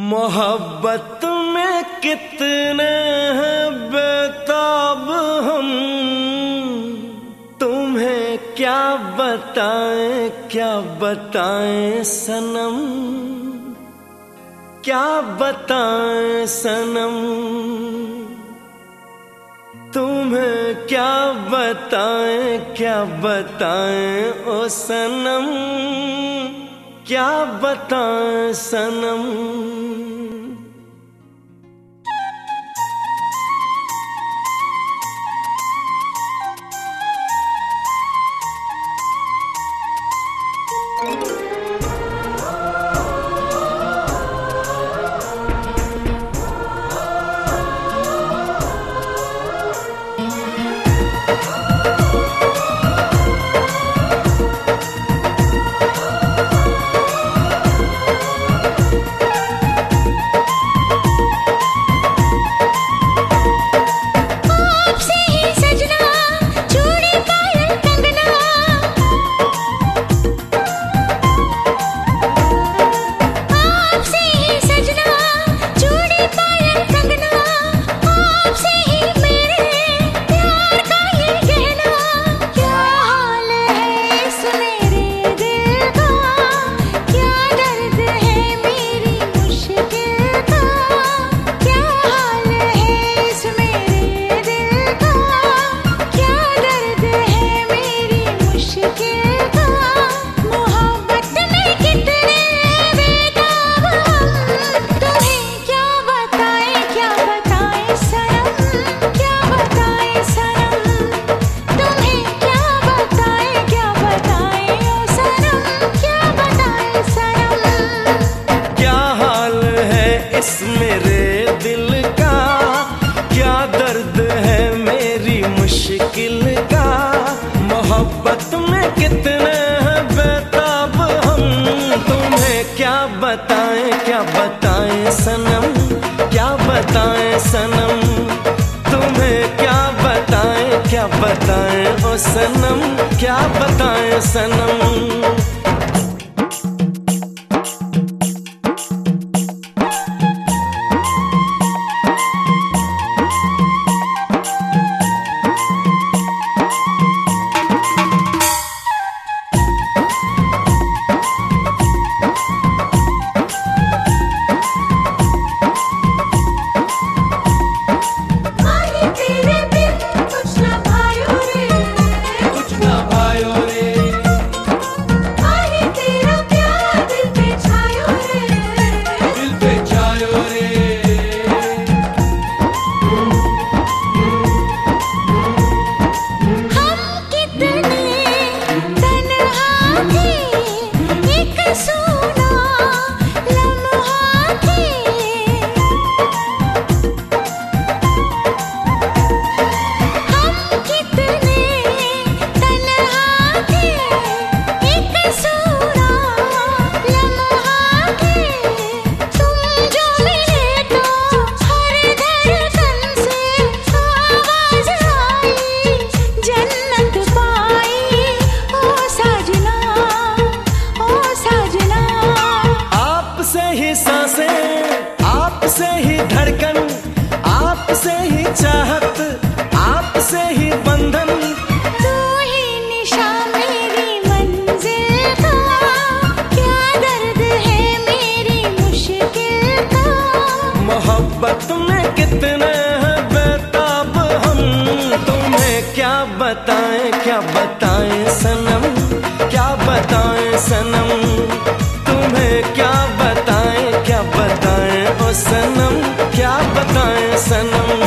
मोहब्बत में कितने हैं बेताब हम, तुम्हें क्या बताएं सनम, क्या बताएं सनम, तुम्हें क्या बताएं ओ सनम, क्या बताएं सनम। मेरे दिल का क्या दर्द है मेरी मुश्किल का, मोहब्बत में कितने हैं बेताब हम, तुम्हें क्या बताएं सनम, क्या बताएं सनम, तुम्हें क्या बताएं ओ सनम, क्या बताएं सनम। आपसे ही धड़कन, आपसे ही चाहत, आपसे ही बंधन, तू ही निशा मेरी मंजिल का, क्या दर्द है मेरी मुश्किल का, मोहब्बत में कितने हैं बेताब हम, तुम्हें क्या बताएं सनम, क्या बताएं सनम, तुम्हें क्या बताएं ओ सनम, क्या बताएं सनम।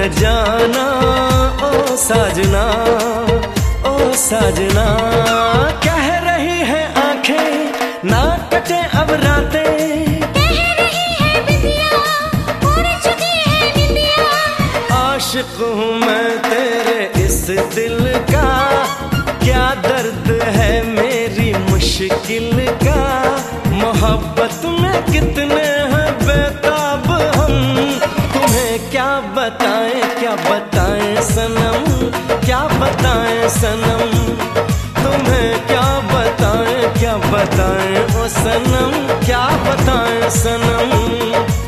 न जाना ओ साजना, ओ साजना। कह रही है आंखें ना कटे अब रातें, कह रही है बिंदिया उड़ चुकी है निंदिया। आशिक हूँ मैं तेरे इस दिल का, क्या दर्द है मेरी मुश्किल का। मोहब्बत में कितने हैं बेताब हम, तुम्हें क्या बताएं सनम, क्या बताएं सनम। तुम्हें क्या बताएं ओ सनम, क्या बताएं सनम।